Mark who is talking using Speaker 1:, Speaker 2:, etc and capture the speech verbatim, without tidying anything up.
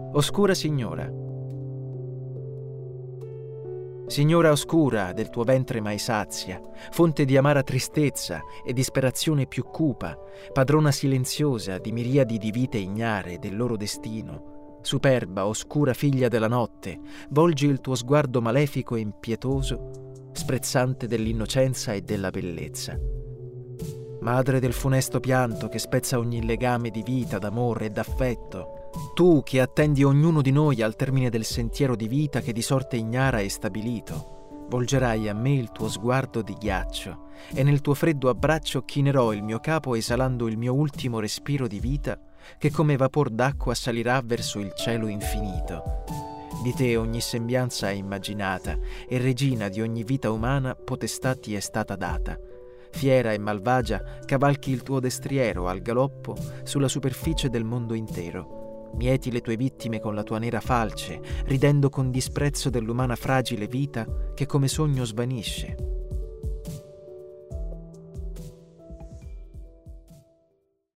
Speaker 1: Oscura signora. Signora oscura del tuo ventre mai sazia, fonte di amara tristezza e disperazione più cupa, padrona silenziosa di miriadi di vite ignare del loro destino, superba, oscura figlia della notte, volgi il tuo sguardo malefico e impietoso, sprezzante dell'innocenza e della bellezza. Madre del funesto pianto che spezza ogni legame di vita, d'amore e d'affetto, tu che attendi ognuno di noi al termine del sentiero di vita che di sorte ignara è stabilito, volgerai a me il tuo sguardo di ghiaccio e nel tuo freddo abbraccio chinerò il mio capo esalando il mio ultimo respiro di vita che come vapor d'acqua salirà verso il cielo infinito. Di te ogni sembianza è immaginata e regina di ogni vita umana potestà ti è stata data. Fiera e malvagia cavalchi il tuo destriero al galoppo sulla superficie del mondo intero. Mieti le tue vittime con la tua nera falce, ridendo con disprezzo dell'umana fragile vita che come sogno svanisce.